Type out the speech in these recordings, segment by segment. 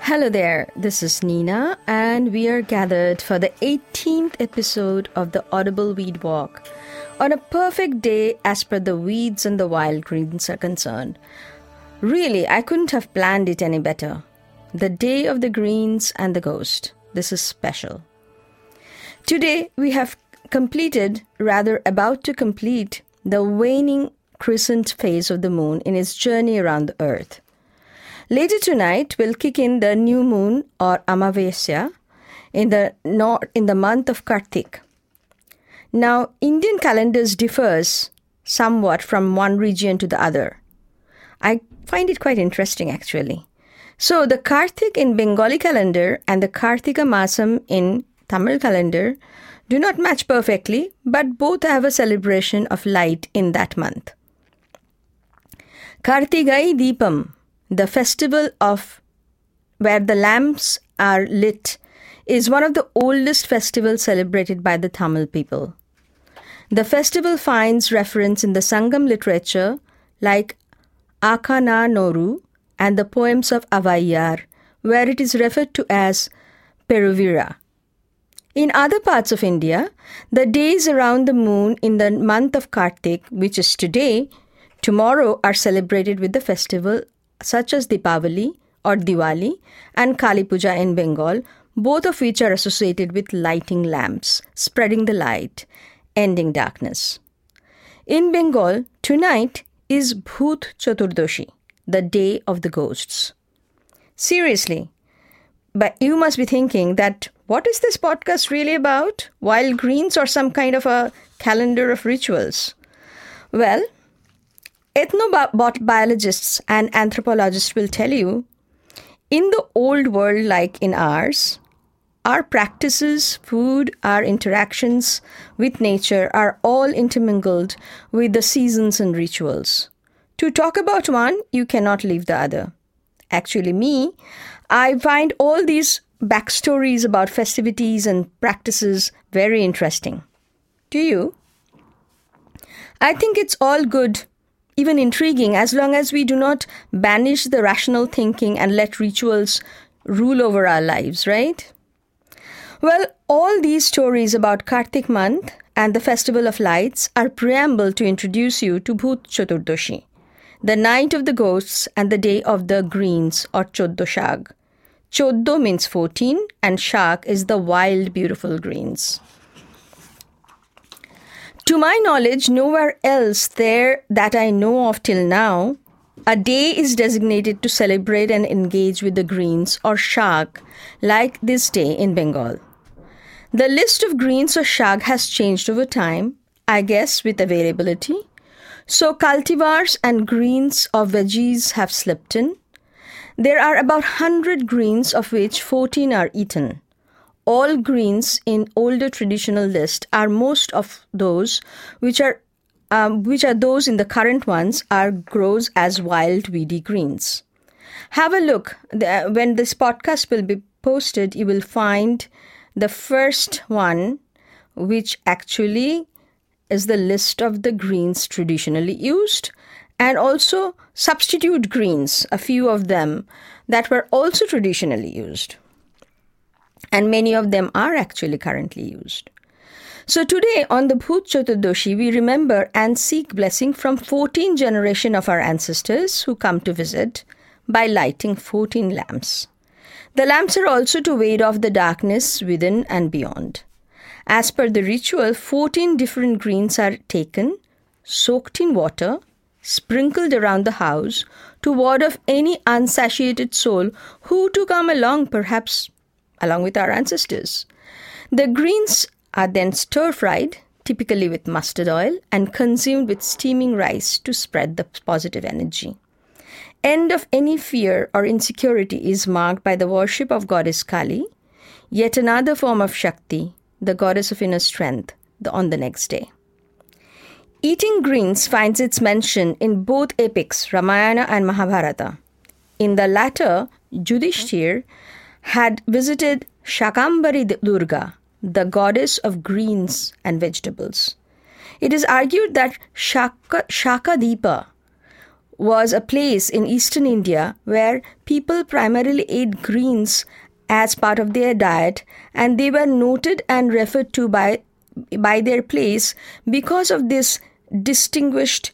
Hello there, this is Nina, and we are gathered for the 18th episode of the Audible Weed Walk on a perfect day as per the weeds and the wild greens are concerned. Really, I couldn't have planned it any better. The day of the greens and the ghost. This is special. Today, we have about to complete, the waning crescent phase of the moon in its journey around the earth. Later tonight, we'll kick in the new moon or Amavasya in the month of Kartik. Now, Indian calendars differs somewhat from one region to the other. I find it quite interesting actually. So, the Kartik in Bengali calendar and the Kartika Masam in Tamil calendar do not match perfectly, but both have a celebration of light in that month. Kartigai Deepam, the festival of where the lamps are lit, is one of the oldest festivals celebrated by the Tamil people. The festival finds reference in the Sangam literature like Akana Noru and the poems of Avaiyar, where it is referred to as Peruvira. In other parts of India, the days around the moon in the month of Kartik, which is tomorrow are celebrated with the festival such as Deepavali or Diwali and Kali Puja in Bengal, both of which are associated with lighting lamps, spreading the light, ending darkness. In Bengal, tonight is Bhut Chaturdashi, the day of the ghosts. Seriously, but you must be thinking that what is this podcast really about? Wild greens or some kind of a calendar of rituals? Well, ethnobiologists and anthropologists will tell you, in the old world like in ours, our practices, food, our interactions with nature are all intermingled with the seasons and rituals. To talk about one, you cannot leave the other. Actually, I find all these backstories about festivities and practices very interesting. Do you? I think it's all good, even intriguing, as long as we do not banish the rational thinking and let rituals rule over our lives, right? Well, all these stories about Kartik month and the Festival of Lights are preamble to introduce you to Bhut Chaturdashi, the night of the ghosts and the day of the greens or Choddo Shag. Choddo means 14 and Shag is the wild, beautiful greens. To my knowledge, nowhere else there that I know of till now, a day is designated to celebrate and engage with the greens or Shag like this day in Bengal. The list of greens or Shag has changed over time, I guess with availability. So cultivars and greens of veggies have slipped in. There are about 100 greens, of which 14 are eaten. All greens in older traditional list are most of those which are those in the current ones are grows as wild weedy greens. Have a look. When this podcast will be posted, you will find the first one, which actually is the list of the greens traditionally used, and also substitute greens, a few of them that were also traditionally used. And many of them are actually currently used. So today on the Bhut Chaturdashi, we remember and seek blessing from 14 generations of our ancestors who come to visit by lighting 14 lamps. The lamps are also to ward off the darkness within and beyond. As per the ritual, 14 different greens are taken, soaked in water, sprinkled around the house to ward off any unsatiated soul who to come along, perhaps along with our ancestors. The greens are then stir-fried, typically with mustard oil, and consumed with steaming rice to spread the positive energy. End of any fear or insecurity is marked by the worship of goddess Kali, yet another form of Shakti, the goddess of inner strength, on the next day. Eating greens finds its mention in both epics, Ramayana and Mahabharata. In the latter, Yudhishthir had visited Shakambari Durga, the goddess of greens and vegetables. It is argued that Shaka Deepa was a place in eastern India where people primarily ate greens as part of their diet, and they were noted and referred to by their place because of this distinguished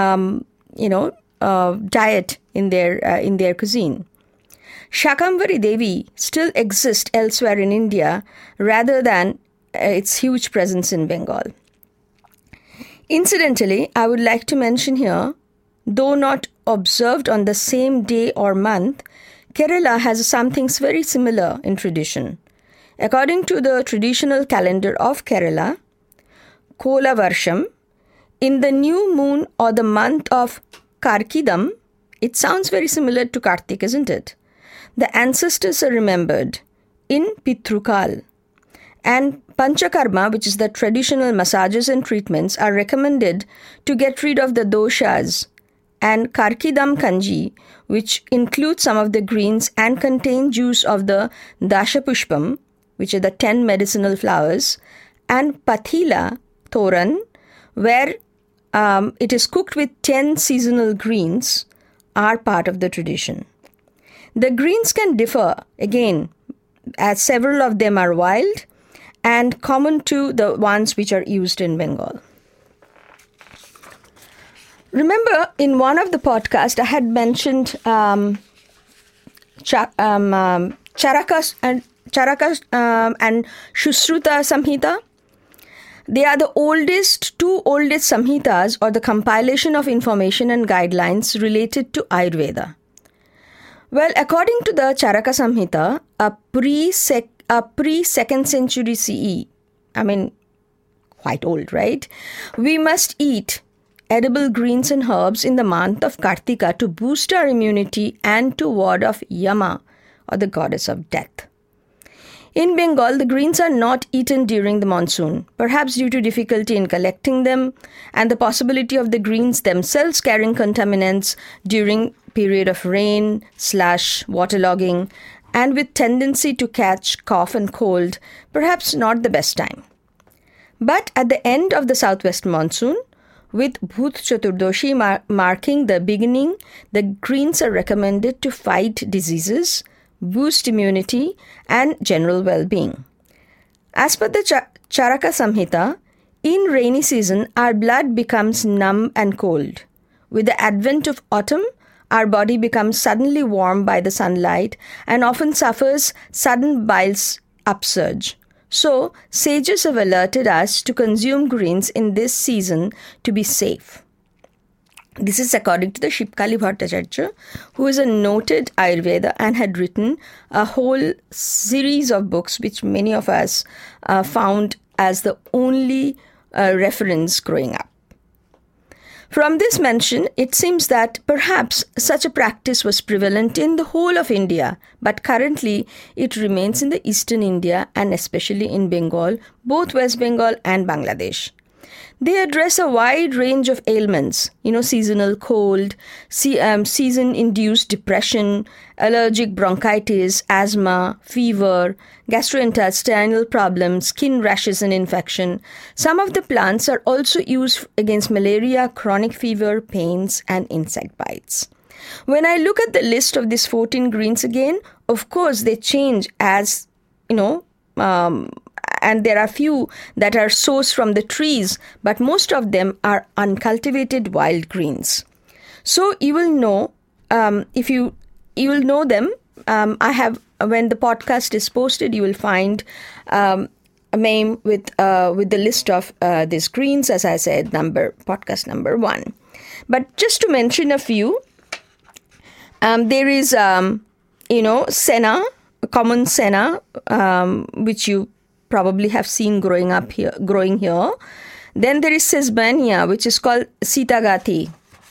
diet in their cuisine. Shakambhari Devi still exists elsewhere in India rather than its huge presence in Bengal. Incidentally, I would like to mention here, though not observed on the same day or month, Kerala has some things very similar in tradition. According to the traditional calendar of Kerala, Kola Varsham, in the new moon or the month of Karkidam, it sounds very similar to Kartik, isn't it? The ancestors are remembered in Pitrukal. And Panchakarma, which is the traditional massages and treatments, are recommended to get rid of the doshas. And Karkidam Kanji, which includes some of the greens and contain juice of the Dashapushpam, which are the 10 medicinal flowers, and Pathila Thoran, where it is cooked with 10 seasonal greens, are part of the tradition. The greens can differ, again, as several of them are wild and common to the ones which are used in Bengal. Remember, in one of the podcasts, I had mentioned Charakas and Sushruta Samhita. They are the two oldest Samhitas, or the compilation of information and guidelines related to Ayurveda. Well, according to the Charaka Samhita, a pre-2nd century CE, quite old, right? We must eat edible greens and herbs in the month of Kartika to boost our immunity and to ward off Yama, or the goddess of death. In Bengal, the greens are not eaten during the monsoon, perhaps due to difficulty in collecting them and the possibility of the greens themselves carrying contaminants during period of rain / waterlogging, and with tendency to catch cough and cold, perhaps not the best time. But at the end of the southwest monsoon, with Bhut Chaturdashi marking the beginning, the greens are recommended to fight diseases, boost immunity, and general well-being. As per the Charaka Samhita, in rainy season, our blood becomes numb and cold. With the advent of autumn, our body becomes suddenly warm by the sunlight and often suffers sudden bile upsurge. So, sages have alerted us to consume greens in this season to be safe. This is according to the Shipkali Bhattacharya, who is a noted Ayurveda and had written a whole series of books which many of us found as the only reference growing up. From this mention, it seems that perhaps such a practice was prevalent in the whole of India, but currently it remains in the eastern India and especially in Bengal, both West Bengal and Bangladesh. They address a wide range of ailments, seasonal cold, season-induced depression, allergic bronchitis, asthma, fever, gastrointestinal problems, skin rashes and infection. Some of the plants are also used against malaria, chronic fever, pains, and insect bites. When I look at the list of these 14 greens again, of course they change as, and there are few that are sourced from the trees, but most of them are uncultivated wild greens. So you will know, you will know them. When the podcast is posted, you will find a meme with the list of these greens, as I said, podcast number 1. But just to mention a few, there is, senna, common senna, which you probably have seen growing here. Then there is Sesbania, which is called Sitagati.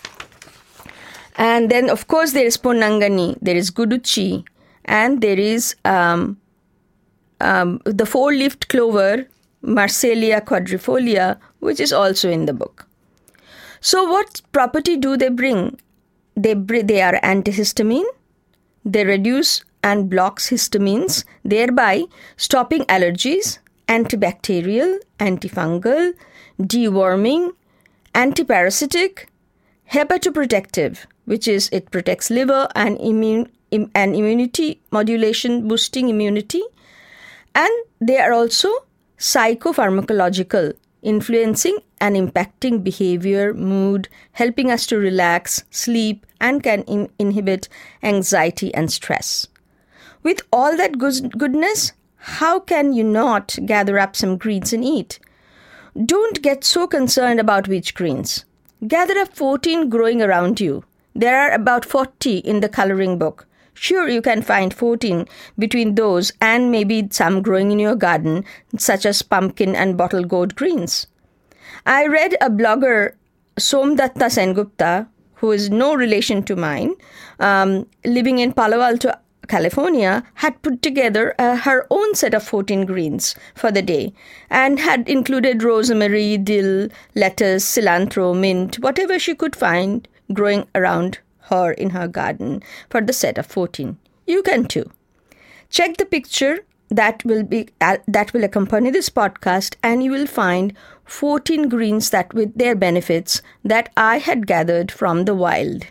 And then, of course, there is Ponnangani, there is Guduchi, and there is the four-leaved clover, Marselia quadrifolia, which is also in the book. So what property do they bring? They are antihistamine. They reduce and blocks histamines, thereby stopping allergies, antibacterial, antifungal, deworming, antiparasitic, hepatoprotective, which is it protects liver and immunity modulation, boosting immunity. And they are also psychopharmacological, influencing and impacting behavior, mood, helping us to relax, sleep, and can inhibit anxiety and stress. With all that goodness, how can you not gather up some greens and eat? Don't get so concerned about which greens. Gather up 14 growing around you. There are about 40 in the coloring book. Sure, you can find 14 between those and maybe some growing in your garden, such as pumpkin and bottle gourd greens. I read a blogger, Somdatta Sengupta, who is no relation to mine, living in Palo Alto, California, had put together her own set of 14 greens for the day and had included rosemary, dill, lettuce, cilantro, mint, whatever she could find growing around her in her garden for the set of 14. You can too. Check the picture that will accompany this podcast, and you will find 14 greens that with their benefits that I had gathered from the wild.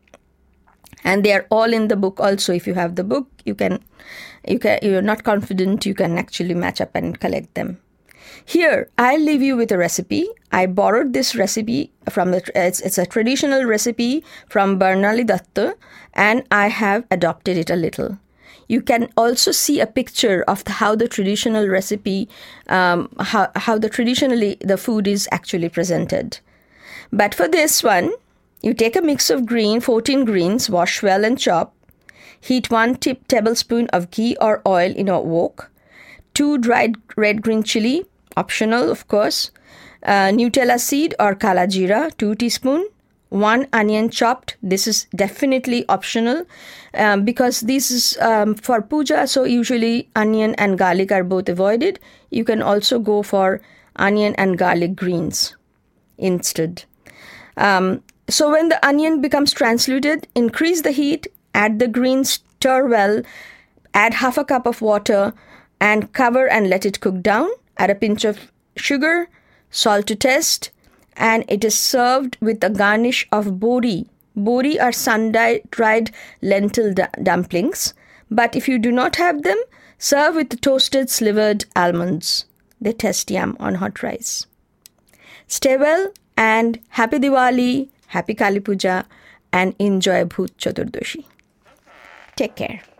And they are all in the book also. If you have the book, you're not confident, you can actually match up and collect them. Here, I'll leave you with a recipe. I borrowed this recipe from it's a traditional recipe from Barnali Datta, and I have adopted it a little. You can also see a picture of how the traditional recipe, how traditionally the food is actually presented. But for this one, you take a mix of 14 greens, wash well and chop. Heat 1 tablespoon of ghee or oil in a wok. 2 dried red green chili, optional of course. Nutella seed or kala jeera, 2 teaspoon. 1 onion chopped. This is definitely optional because this is for puja, so usually onion and garlic are both avoided. You can also go for onion and garlic greens instead. So when the onion becomes translucent, increase the heat, add the greens, stir well, add half a cup of water and cover and let it cook down. Add a pinch of sugar, salt to taste, and it is served with a garnish of bori. Bori are sun-dried lentil dumplings, but if you do not have them, serve with the toasted slivered almonds. They taste yum on hot rice. Stay well and happy Diwali, happy Kali Puja, and enjoy Bhut Chaturdashi. Take care.